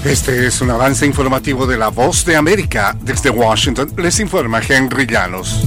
Este es un avance informativo de La Voz de América. Desde Washington les informa Henry Llanos.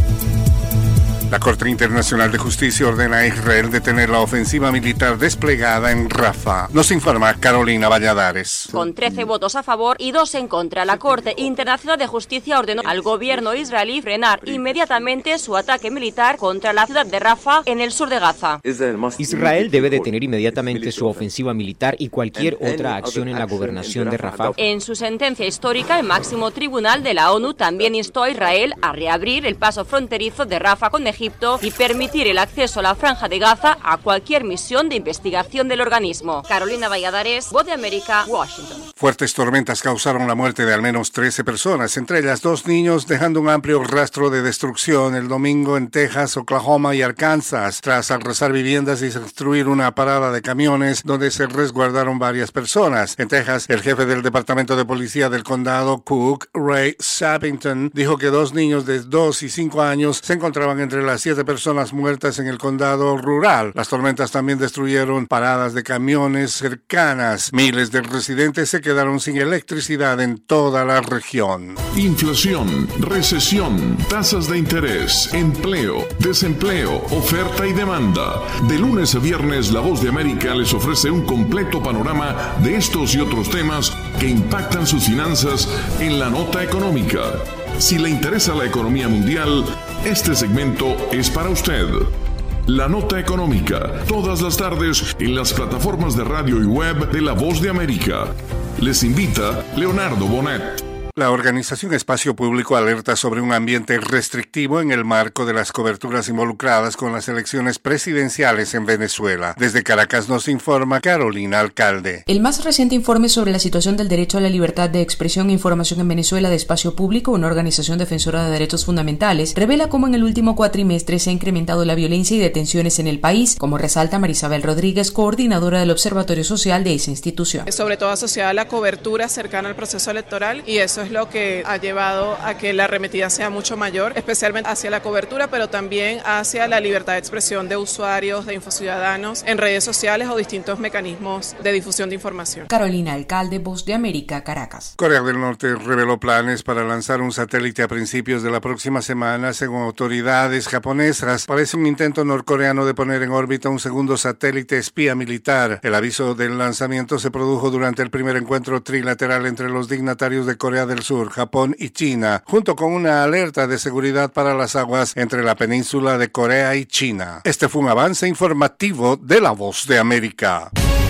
La Corte Internacional de Justicia ordena a Israel detener la ofensiva militar desplegada en Rafah. Nos informa Carolina Valladares. Con 13 votos a favor y 2 en contra, la Corte Internacional de Justicia ordenó al gobierno israelí frenar inmediatamente su ataque militar contra la ciudad de Rafah en el sur de Gaza. Israel debe detener inmediatamente su ofensiva militar y cualquier otra acción en la gobernación de Rafah. En su sentencia histórica, el máximo tribunal de la ONU también instó a Israel a reabrir el paso fronterizo de Rafah con Egipto y permitir el acceso a la Franja de Gaza a cualquier misión de investigación del organismo. Carolina Valladares, Voz de América, Washington. Fuertes tormentas causaron la muerte de al menos 13 personas, entre ellas 2 niños, dejando un amplio rastro de destrucción el domingo en Texas, Oklahoma y Arkansas, tras arrasar viviendas y destruir una parada de camiones donde se resguardaron varias personas. En Texas, el jefe del Departamento de Policía del Condado, Cook, Ray Sappington, dijo que 2 niños de 2 y 5 años se encontraban entre las 7 personas muertas en el condado rural. Las tormentas también destruyeron paradas de camiones cercanas. Miles de residentes se quedaron sin electricidad en toda la región. Inflación, recesión, tasas de interés, empleo, desempleo, oferta y demanda. De lunes a viernes, La Voz de América les ofrece un completo panorama de estos y otros temas que impactan sus finanzas en la nota económica. Si le interesa la economía mundial, este segmento es para usted. La Nota Económica, todas las tardes en las plataformas de radio y web de La Voz de América. Les invita Leonardo Bonet. La organización Espacio Público alerta sobre un ambiente restrictivo en el marco de las coberturas involucradas con las elecciones presidenciales en Venezuela. Desde Caracas nos informa Carolina Alcalde. El más reciente informe sobre la situación del derecho a la libertad de expresión e información en Venezuela de Espacio Público, una organización defensora de derechos fundamentales, revela cómo en el último cuatrimestre se ha incrementado la violencia y detenciones en el país, como resalta Marisabel Rodríguez, coordinadora del Observatorio Social de esa institución. Sobre todo asociada a la cobertura cercana al proceso electoral, y eso es lo que ha llevado a que la arremetida sea mucho mayor, especialmente hacia la cobertura, pero también hacia la libertad de expresión de usuarios, de infociudadanos en redes sociales o distintos mecanismos de difusión de información. Carolina Alcalde, Voz de América, Caracas. Corea del Norte reveló planes para lanzar un satélite a principios de la próxima semana. Según autoridades japonesas, parece un intento norcoreano de poner en órbita un segundo satélite espía militar. El aviso del lanzamiento se produjo durante el primer encuentro trilateral entre los dignatarios de Corea del Sur, Japón y China, junto con una alerta de seguridad para las aguas entre la península de Corea y China. Este fue un avance informativo de La Voz de América.